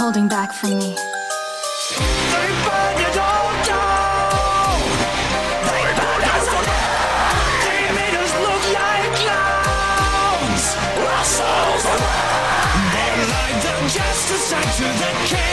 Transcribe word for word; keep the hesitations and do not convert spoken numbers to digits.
holding back from me. They burned it all down. They burned us all down. They made us look like clowns. Ourselves. They lied the justice to the king.